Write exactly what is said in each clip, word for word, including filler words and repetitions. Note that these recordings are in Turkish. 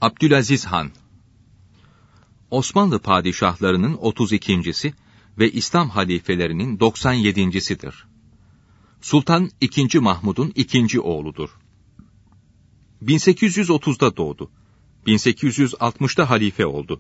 Abdülaziz Han Osmanlı padişahlarının otuz ikincisi ve İslam halifelerinin doksan yedincisidir. Sultan ikinci. Mahmud'un ikinci oğludur. bin sekiz yüz otuzda doğdu. bin sekiz yüz altmışta halife oldu.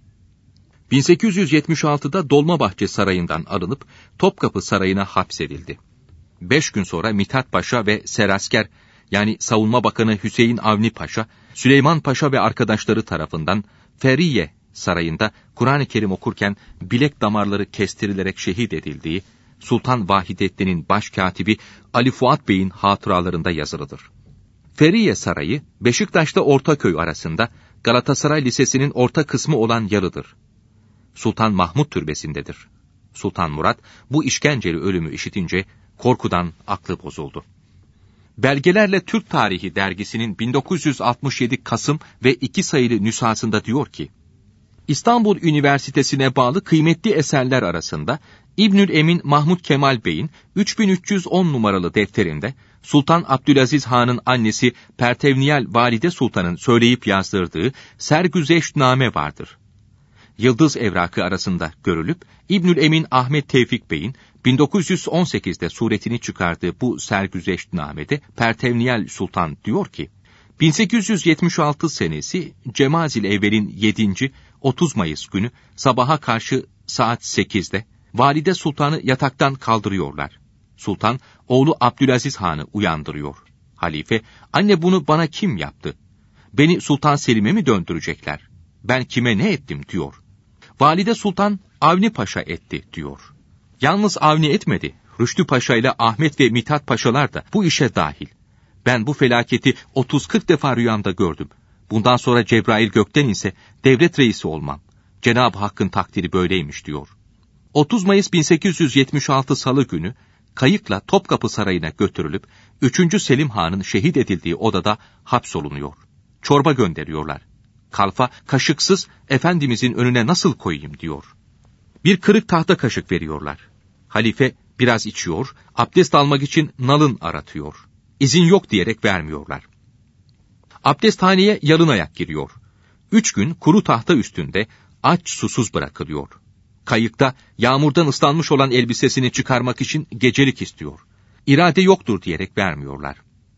bin sekiz yüz yetmiş altıda Dolmabahçe Sarayı'ndan alınıp Topkapı Sarayı'na hapsedildi. Beş gün sonra Mithat Paşa ve Serasker, yani Savunma Bakanı Hüseyin Avni Paşa, Süleyman Paşa ve arkadaşları tarafından Feriye Sarayı'nda Kur'an-ı Kerim okurken bilek damarları kestirilerek şehit edildiği Sultan Vahidettin'in başkatibi Ali Fuat Bey'in hatıralarında yazılıdır. Feriye Sarayı, Beşiktaş'ta Ortaköy arasında Galatasaray Lisesi'nin orta kısmı olan yalıdır. Sultan Mahmud Türbesi'ndedir. Sultan Murat, bu işkenceli ölümü işitince korkudan aklı bozuldu. Belgelerle Türk Tarihi dergisinin bin dokuz yüz altmış yedi Kasım ve iki sayılı nüshasında diyor ki, İstanbul Üniversitesi'ne bağlı kıymetli eserler arasında İbnül Emin Mahmud Kemal Bey'in üç bin üç yüz on numaralı defterinde Sultan Abdülaziz Han'ın annesi Pertevniyel Valide Sultan'ın söyleyip yazdırdığı Sergüzeştname vardır. Yıldız evrakı arasında görülüp İbnül Emin Ahmet Tevfik Bey'in bin dokuz yüz on sekizde suretini çıkardığı bu Sergüzeştname'de Pertevniyel Sultan diyor ki, bin sekiz yüz yetmiş altı senesi Cemazil Evvel'in yedinci otuz Mayıs günü sabaha karşı saat sekizde Valide Sultan'ı yataktan kaldırıyorlar. Sultan, oğlu Abdülaziz Han'ı uyandırıyor. Halife, anne bunu bana kim yaptı? Beni Sultan Selim'e mi döndürecekler? Ben kime ne ettim diyor. Valide Sultan, Avni Paşa etti diyor. Yalnız Avni etmedi. Rüştü Paşa ile Ahmet ve Mithat Paşalar da bu işe dahil. Ben bu felaketi otuz kırk defa rüyamda gördüm. Bundan sonra Cebrail gökten inse devlet reisi olmam. Cenab-ı Hakk'ın takdiri böyleymiş diyor. otuz Mayıs bin sekiz yüz yetmiş altı Salı günü kayıkla Topkapı Sarayı'na götürülüp üçüncü Selim Han'ın şehit edildiği odada hapsolunuyor. Çorba gönderiyorlar. Kalfa kaşıksız Efendimizin önüne nasıl koyayım diyor. Bir kırık tahta kaşık veriyorlar. Halife biraz içiyor, abdest almak için nalın aratıyor. İzin yok diyerek vermiyorlar. Abdesthaneye yalın ayak giriyor. Üç gün kuru tahta üstünde aç susuz bırakılıyor. Kayıkta yağmurdan ıslanmış olan elbisesini çıkarmak için gecelik istiyor. İrade yoktur diyerek vermiyorlar.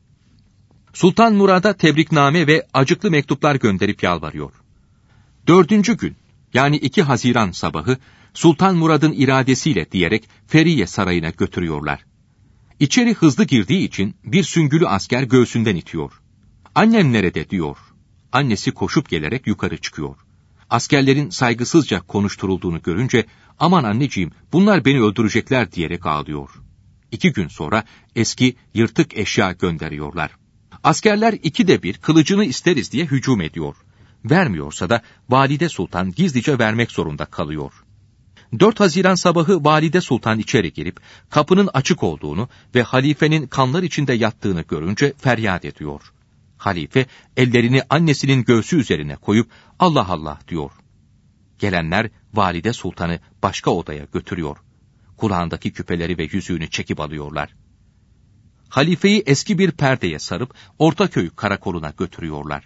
Sultan Murad'a tebrikname ve acıklı mektuplar gönderip yalvarıyor. Dördüncü gün, yani iki Haziran sabahı, Sultan Murad'ın iradesiyle diyerek Feriye Sarayı'na götürüyorlar. İçeri hızlı girdiği için bir süngülü asker göğsünden itiyor. Annem nerede diyor. Annesi koşup gelerek yukarı çıkıyor. Askerlerin saygısızca konuşturulduğunu görünce, aman anneciğim bunlar beni öldürecekler diyerek ağlıyor. İki gün sonra eski yırtık eşya gönderiyorlar. Askerler ikide bir kılıcını isteriz diye hücum ediyor. Vermiyorsa da Valide Sultan gizlice vermek zorunda kalıyor. dört Haziran sabahı Valide Sultan içeri girip kapının açık olduğunu ve halifenin kanlar içinde yattığını görünce feryat ediyor. Halife ellerini annesinin göğsü üzerine koyup Allah Allah diyor. Gelenler Valide Sultan'ı başka odaya götürüyor. Kulağındaki küpeleri ve yüzüğünü çekip alıyorlar. Halifeyi eski bir perdeye sarıp Ortaköy karakoluna götürüyorlar.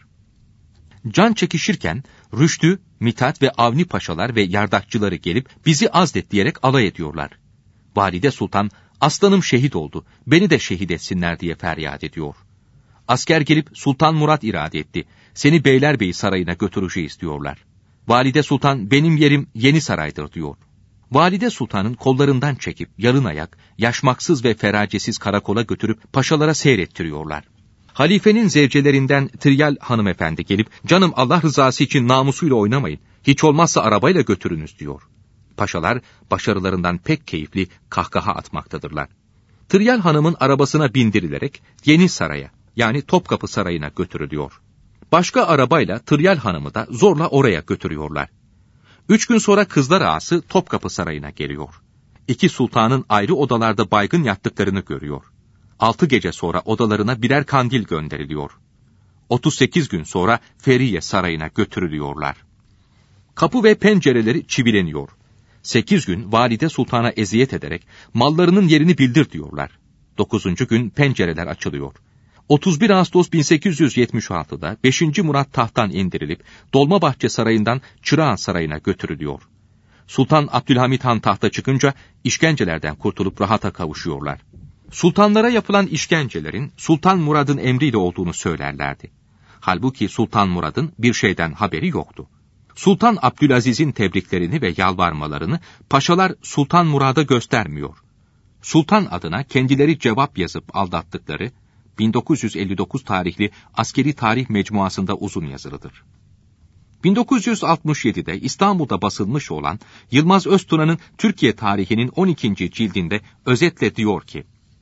Can çekişirken Rüştü, Mithat ve Avni Paşalar ve yardakçıları gelip bizi azlet diyerek alay ediyorlar. Valide Sultan, aslanım şehit oldu, beni de şehit etsinler diye feryat ediyor. Asker gelip Sultan Murat irade etti, seni Beylerbeyi Sarayı'na götüreceğiz diyorlar. Valide Sultan, benim yerim Yeni Saray'dır diyor. Valide Sultan'ın kollarından çekip yalın ayak, yaşmaksız ve feracesiz karakola götürüp paşalara seyrettiriyorlar. Halifenin zevcelerinden Tiryal hanımefendi gelip, canım Allah rızası için namusuyla oynamayın, hiç olmazsa arabayla götürünüz diyor. Paşalar başarılarından pek keyifli kahkaha atmaktadırlar. Tiryal hanımın arabasına bindirilerek Yeni Saray'a, yani Topkapı Sarayı'na götürülüyor. Başka arabayla Tiryal hanımı da zorla oraya götürüyorlar. Üç gün sonra Kızlar Ağası Topkapı Sarayı'na geliyor. İki sultanın ayrı odalarda baygın yattıklarını görüyor. Altı gece sonra odalarına birer kandil gönderiliyor. Otuz sekiz gün sonra Feriye Sarayı'na götürülüyorlar. Kapı ve pencereleri çivileniyor. Sekiz gün Valide Sultan'a eziyet ederek mallarının yerini bildir diyorlar. Dokuzuncu gün pencereler açılıyor. otuz bir Ağustos bin sekiz yüz yetmiş altıda beşinci Murat tahttan indirilip Dolmabahçe Sarayı'ndan Çırağan Sarayı'na götürülüyor. Sultan Abdülhamit Han tahta çıkınca işkencelerden kurtulup rahata kavuşuyorlar. Sultanlara yapılan işkencelerin Sultan Murad'ın emriyle olduğunu söylerlerdi. Halbuki Sultan Murad'ın bir şeyden haberi yoktu. Sultan Abdülaziz'in tebriklerini ve yalvarmalarını paşalar Sultan Murad'a göstermiyor. Sultan adına kendileri cevap yazıp aldattıkları bin dokuz yüz elli dokuz tarihli Askeri Tarih Mecmuası'nda uzun yazılıdır. bin dokuz yüz altmış yedide İstanbul'da basılmış olan Yılmaz Öztuna'nın Türkiye tarihinin on ikinci cildinde özetle diyor ki,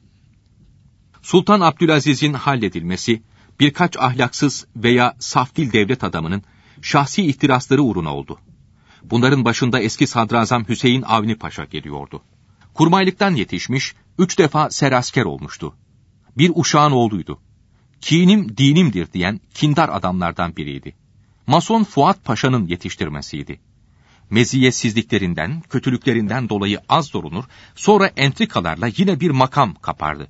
Sultan Abdülaziz'in halledilmesi, birkaç ahlaksız veya safdil devlet adamının şahsi ihtirasları uğruna oldu. Bunların başında eski Sadrazam Hüseyin Avni Paşa geliyordu. Kurmaylıktan yetişmiş, üç defa serasker olmuştu. Bir uşağın oğluydu. Kinim dinimdir diyen kindar adamlardan biriydi. Mason Fuat Paşa'nın yetiştirmesiydi. Meziyetsizliklerinden, kötülüklerinden dolayı az dorunur, sonra entrikalarla yine bir makam kapardı.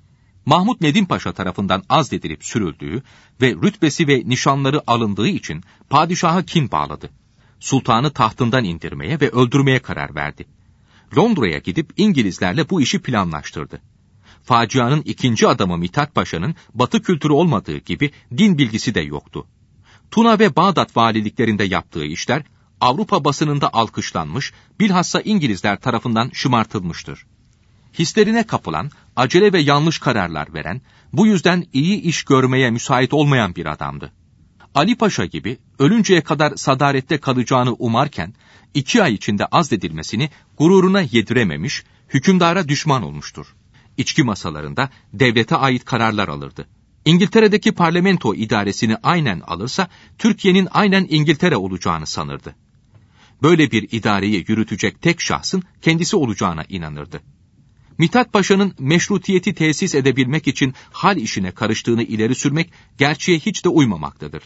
Mahmud Nedim Paşa tarafından azledilip sürüldüğü ve rütbesi ve nişanları alındığı için padişaha kin bağladı. Sultanı tahtından indirmeye ve öldürmeye karar verdi. Londra'ya gidip İngilizlerle bu işi planlaştırdı. Facianın ikinci adamı Mithat Paşa'nın Batı kültürü olmadığı gibi din bilgisi de yoktu. Tuna ve Bağdat valiliklerinde yaptığı işler Avrupa basınında alkışlanmış, bilhassa İngilizler tarafından şımartılmıştır. Hislerine kapılan, acele ve yanlış kararlar veren, bu yüzden iyi iş görmeye müsait olmayan bir adamdı. Ali Paşa gibi ölünceye kadar sadarette kalacağını umarken, iki ay içinde azledilmesini gururuna yedirememiş, hükümdara düşman olmuştur. İçki masalarında devlete ait kararlar alırdı. İngiltere'deki parlamento idaresini aynen alırsa, Türkiye'nin aynen İngiltere olacağını sanırdı. Böyle bir idareyi yürütecek tek şahsın kendisi olacağına inanırdı. Mithat Paşa'nın meşrutiyeti tesis edebilmek için hal işine karıştığını ileri sürmek gerçeğe hiç de uymamaktadır.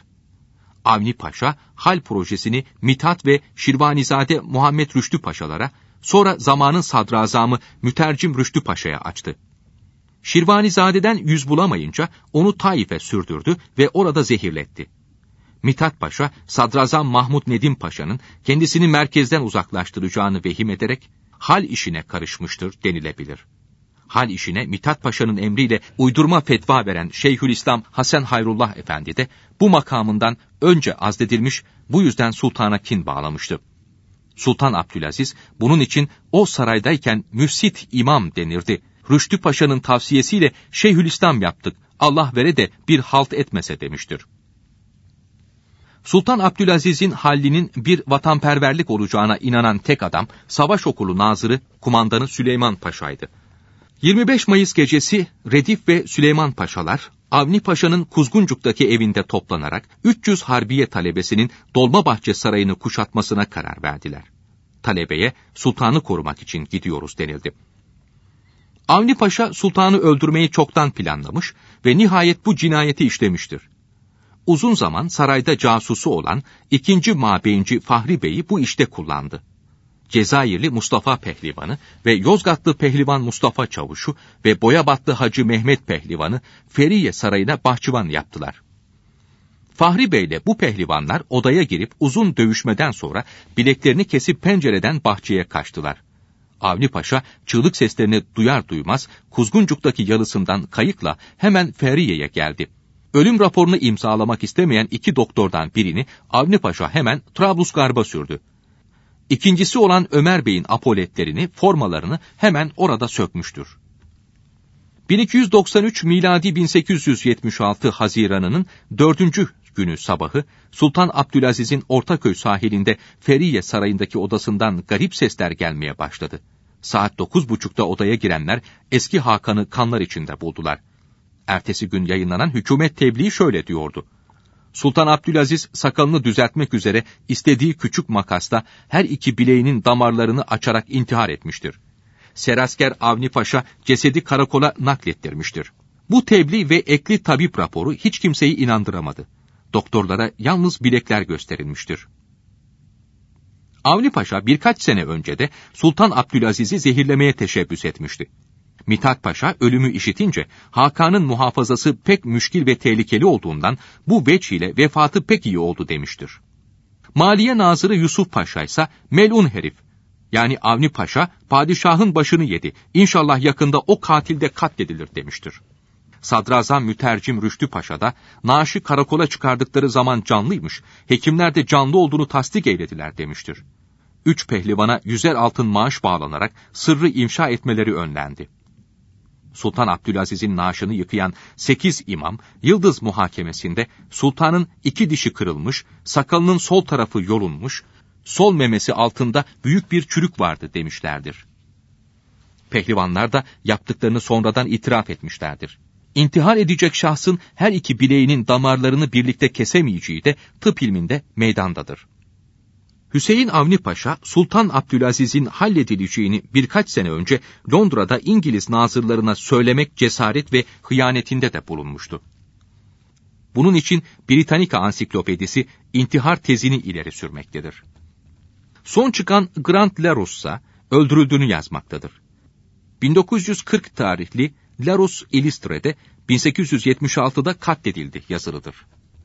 Avni Paşa, hal projesini Mithat ve Şirvanizade Muhammed Rüştü Paşalara, sonra zamanın sadrazamı Mütercim Rüştü Paşa'ya açtı. Şirvanizade'den yüz bulamayınca onu Taif'e sürdürdü ve orada zehirletti. Mithat Paşa, Sadrazam Mahmud Nedim Paşa'nın kendisini merkezden uzaklaştıracağını vehim ederek, hal işine karışmıştır denilebilir. Hal işine Mithat Paşa'nın emriyle uydurma fetva veren Şeyhülislam Hasan Hayrullah Efendi de bu makamından önce azledilmiş, bu yüzden sultana kin bağlamıştı. Sultan Abdülaziz bunun için o saraydayken müfsit imam denirdi. Rüştü Paşa'nın tavsiyesiyle Şeyhülislam yaptık, Allah vere de bir halt etmese demiştir. Sultan Abdülaziz'in hallinin bir vatanperverlik olacağına inanan tek adam, Savaş Okulu Nazırı, kumandanı Süleyman Paşa'ydı. yirmi beş Mayıs gecesi Redif ve Süleyman Paşalar, Avni Paşa'nın Kuzguncuk'taki evinde toplanarak üç yüz harbiye talebesinin Dolmabahçe Sarayı'nı kuşatmasına karar verdiler. Talebeye sultanı korumak için gidiyoruz denildi. Avni Paşa sultanı öldürmeyi çoktan planlamış ve nihayet bu cinayeti işlemiştir. Uzun zaman sarayda casusu olan ikinci Mabeyinci Fahri Bey'i bu işte kullandı. Cezayirli Mustafa Pehlivanı ve Yozgatlı Pehlivan Mustafa Çavuşu ve Boyabatlı Hacı Mehmet Pehlivanı Feriye Sarayı'na bahçıvan yaptılar. Fahri Bey ile bu pehlivanlar odaya girip uzun dövüşmeden sonra bileklerini kesip pencereden bahçeye kaçtılar. Avni Paşa çığlık seslerini duyar duymaz Kuzguncuk'taki yalısından kayıkla hemen Feriye'ye geldi. Ölüm raporunu imzalamak istemeyen iki doktordan birini Avni Paşa hemen Trablusgarb'a sürdü. İkincisi olan Ömer Bey'in apoletlerini, formalarını hemen orada sökmüştür. bin iki yüz doksan üç miladi bin sekiz yüz yetmiş altı Haziran'ının dördüncü günü sabahı Sultan Abdülaziz'in Ortaköy sahilinde Feriye Sarayı'ndaki odasından garip sesler gelmeye başladı. Saat dokuz buçukta odaya girenler eski Hakan'ı kanlar içinde buldular. Ertesi gün yayınlanan hükümet tebliği şöyle diyordu. Sultan Abdülaziz sakalını düzeltmek üzere istediği küçük makasla her iki bileğinin damarlarını açarak intihar etmiştir. Serasker Avni Paşa cesedi karakola naklettirmiştir. Bu tebliğ ve ekli tabip raporu hiç kimseyi inandıramadı. Doktorlara yalnız bilekler gösterilmiştir. Avni Paşa birkaç sene önce de Sultan Abdülaziz'i zehirlemeye teşebbüs etmişti. Mithat Paşa ölümü işitince Hakan'ın muhafazası pek müşkil ve tehlikeli olduğundan bu veç ile vefatı pek iyi oldu demiştir. Maliye Nazırı Yusuf Paşa ise melun herif, yani Avni Paşa padişahın başını yedi, İnşallah yakında o katil de katledilir demiştir. Sadrazam Mütercim Rüştü Paşa da naaşı karakola çıkardıkları zaman canlıymış, hekimler de canlı olduğunu tasdik eylediler demiştir. Üç pehlivana yüzer altın maaş bağlanarak sırrı imşa etmeleri önlendi. Sultan Abdülaziz'in naaşını yıkayan sekiz imam, Yıldız muhakemesinde sultanın iki dişi kırılmış, sakalının sol tarafı yolunmuş, sol memesi altında büyük bir çürük vardı demişlerdir. Pehlivanlar da yaptıklarını sonradan itiraf etmişlerdir. İntihar edecek şahsın her iki bileğinin damarlarını birlikte kesemeyeceği de tıp ilminde meydandadır. Hüseyin Avni Paşa, Sultan Abdülaziz'in halledileceğini birkaç sene önce Londra'da İngiliz nazırlarına söylemek cesaret ve hıyanetinde de bulunmuştu. Bunun için Britannica Ansiklopedisi intihar tezini ileri sürmektedir. Son çıkan Grant Larus ise öldürüldüğünü yazmaktadır. bin dokuz yüz kırk tarihli Larus Illustre'de bin sekiz yüz yetmiş altıda katledildi yazılıdır.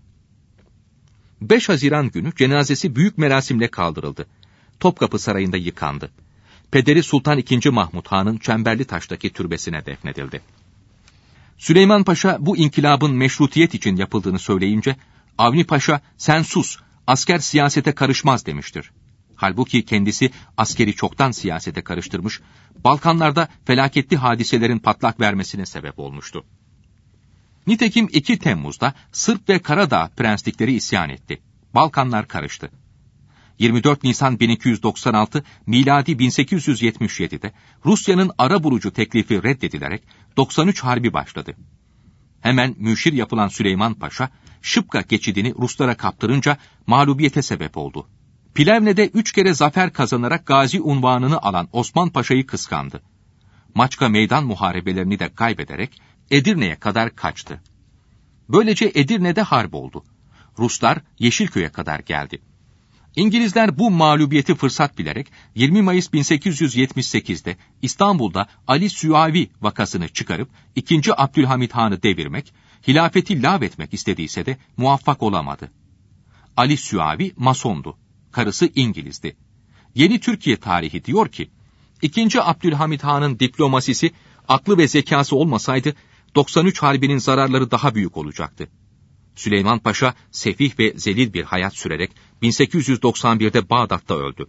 beş Haziran günü cenazesi büyük merasimle kaldırıldı. Topkapı Sarayı'nda yıkandı. Pederi Sultan ikinci. Mahmud Han'ın Çemberlitaş'taki türbesine defnedildi. Süleyman Paşa bu inkılabın meşrutiyet için yapıldığını söyleyince, Avni Paşa sen sus, asker siyasete karışmaz demiştir. Halbuki kendisi askeri çoktan siyasete karıştırmış, Balkanlarda felaketli hadiselerin patlak vermesine sebep olmuştu. Nitekim iki Temmuz'da Sırp ve Karadağ prenslikleri isyan etti. Balkanlar karıştı. yirmi dört Nisan bin iki yüz doksan altı, miladi bin sekiz yüz yetmiş yedi'de Rusya'nın arabulucu teklifi reddedilerek doksan üç Harbi başladı. Hemen müşir yapılan Süleyman Paşa, Şıpka geçidini Ruslara kaptırınca mağlubiyete sebep oldu. Plevne'de üç kere zafer kazanarak gazi unvanını alan Osman Paşa'yı kıskandı. Maçka meydan muharebelerini de kaybederek Edirne'ye kadar kaçtı. Böylece Edirne'de harp oldu. Ruslar Yeşilköy'e kadar geldi. İngilizler bu mağlubiyeti fırsat bilerek yirmi Mayıs bin sekiz yüz yetmiş sekiz'de İstanbul'da Ali Süavi vakasını çıkarıp ikinci. Abdülhamit Han'ı devirmek, hilafeti lağvetmek istediyse de muvaffak olamadı. Ali Süavi Masondu. Karısı İngilizdi. Yeni Türkiye tarihi diyor ki, ikinci. Abdülhamit Han'ın diplomasisi, aklı ve zekası olmasaydı, doksan üç Harbi'nin zararları daha büyük olacaktı. Süleyman Paşa, sefih ve zelil bir hayat sürerek bin sekiz yüz doksan bir'de Bağdat'ta öldü.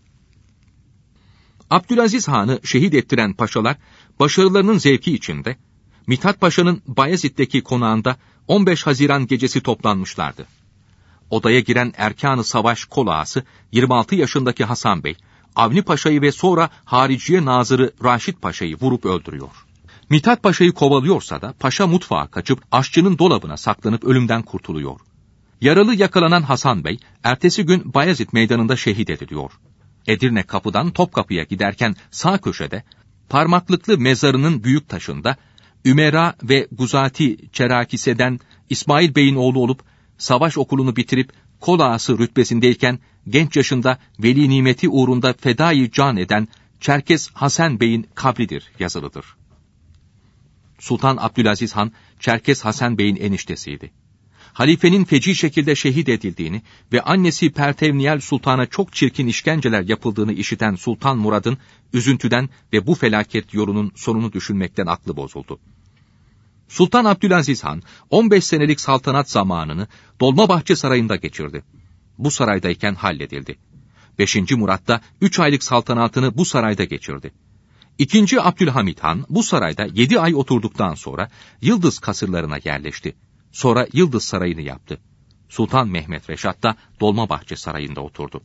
Abdülaziz Han'ı şehit ettiren paşalar, başarılarının zevki içinde, Mithat Paşa'nın Bayezid'deki konağında on beş Haziran gecesi toplanmışlardı. Odaya giren Erkan-ı Savaş kol ağası yirmi altı yaşındaki Hasan Bey, Avni Paşa'yı ve sonra Hariciye Nazırı Raşit Paşa'yı vurup öldürüyor. Mithat Paşa'yı kovalıyorsa da Paşa mutfağa kaçıp aşçının dolabına saklanıp ölümden kurtuluyor. Yaralı yakalanan Hasan Bey, ertesi gün Bayezid Meydanı'nda şehit ediliyor. Edirne kapıdan Topkapı'ya giderken sağ köşede, parmaklıklı mezarının büyük taşında, Ümera ve Guzati Çerakise'den İsmail Bey'in oğlu olup, savaş okulunu bitirip kol ağası rütbesindeyken genç yaşında veli nimeti uğrunda fedai can eden Çerkes Hasan Bey'in kabridir yazılıdır. Sultan Abdülaziz Han, Çerkes Hasan Bey'in eniştesiydi. Halifenin feci şekilde şehit edildiğini ve annesi Pertevniyel Sultan'a çok çirkin işkenceler yapıldığını işiten Sultan Murad'ın üzüntüden ve bu felaket yolunun sonunu düşünmekten aklı bozuldu. Sultan Abdülaziz Han, on beş senelik saltanat zamanını Dolmabahçe Sarayı'nda geçirdi. Bu saraydayken halledildi. beşinci Murat da üç aylık saltanatını bu sarayda geçirdi. İkinci Abdülhamit Han bu sarayda yedi ay oturduktan sonra Yıldız kasırlarına yerleşti. Sonra Yıldız Sarayı'nı yaptı. Sultan Mehmet Reşat da Dolmabahçe Sarayı'nda oturdu.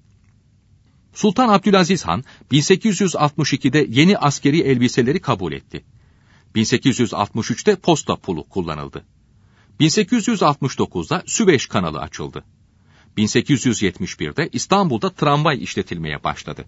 Sultan Abdülaziz Han bin sekiz yüz altmış iki'de yeni askeri elbiseleri kabul etti. bin sekiz yüz altmış üç'te posta pulu kullanıldı. bin sekiz yüz altmış dokuz'da Süveyş kanalı açıldı. bin sekiz yüz yetmiş bir'de İstanbul'da tramvay işletilmeye başladı.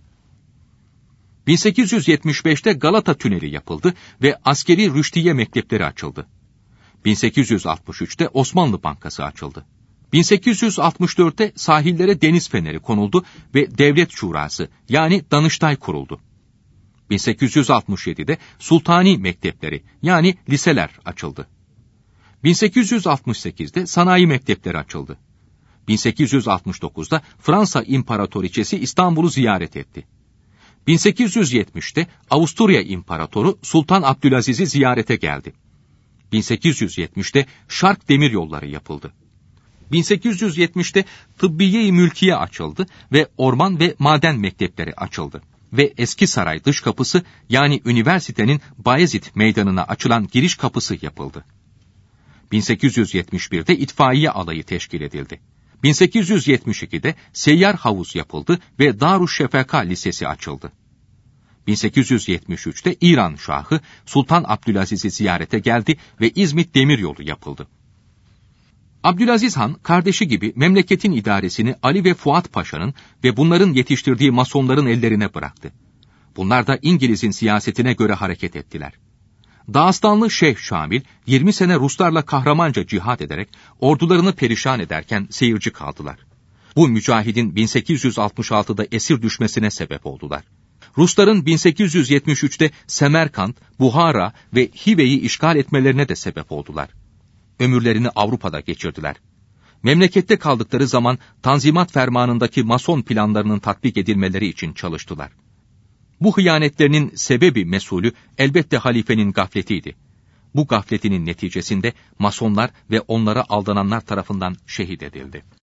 bin sekiz yüz yetmiş beş'te Galata Tüneli yapıldı ve askeri rüştiye mektepleri açıldı. bin sekiz yüz altmış üç'te Osmanlı Bankası açıldı. bin sekiz yüz altmış dört'te sahillere deniz feneri konuldu ve devlet şurası yani Danıştay kuruldu. bin sekiz yüz altmış yedide sultani mektepleri yani liseler açıldı. bin sekiz yüz altmış sekizde sanayi mektepleri açıldı. bin sekiz yüz altmış dokuzda Fransa İmparatoriçesi İstanbul'u ziyaret etti. bin sekiz yüz yetmişte Avusturya İmparatoru Sultan Abdülaziz'i ziyarete geldi. bin sekiz yüz yetmişte Şark Demiryolları yapıldı. bin sekiz yüz yetmişte Tıbbiye-i Mülkiye açıldı ve orman ve maden mektepleri açıldı. Ve Eski Saray dış kapısı yani üniversitenin Bayezid Meydanı'na açılan giriş kapısı yapıldı. bin sekiz yüz yetmiş birde itfaiye alayı teşkil edildi. bin sekiz yüz yetmiş ikide seyyar havuz yapıldı ve Darüşşefaka Lisesi açıldı. bin sekiz yüz yetmiş üçte İran Şahı Sultan Abdülaziz'i ziyarete geldi ve İzmit Demiryolu yapıldı. Abdülaziz Han, kardeşi gibi memleketin idaresini Ali ve Fuat Paşa'nın ve bunların yetiştirdiği masonların ellerine bıraktı. Bunlar da İngiliz'in siyasetine göre hareket ettiler. Dağıstanlı Şeyh Şamil, yirmi sene Ruslarla kahramanca cihat ederek ordularını perişan ederken seyirci kaldılar. Bu mücahidin bin sekiz yüz altmış altıda esir düşmesine sebep oldular. Rusların bin sekiz yüz yetmiş üçte Semerkant, Buhara ve Hive'yi işgal etmelerine de sebep oldular. Ömürlerini Avrupa'da geçirdiler. Memlekette kaldıkları zaman Tanzimat Fermanı'ndaki mason planlarının tatbik edilmeleri için çalıştılar. Bu hıyanetlerinin sebebi mesulü elbette halifenin gafletiydi. Bu gafletinin neticesinde masonlar ve onlara aldananlar tarafından şehit edildi.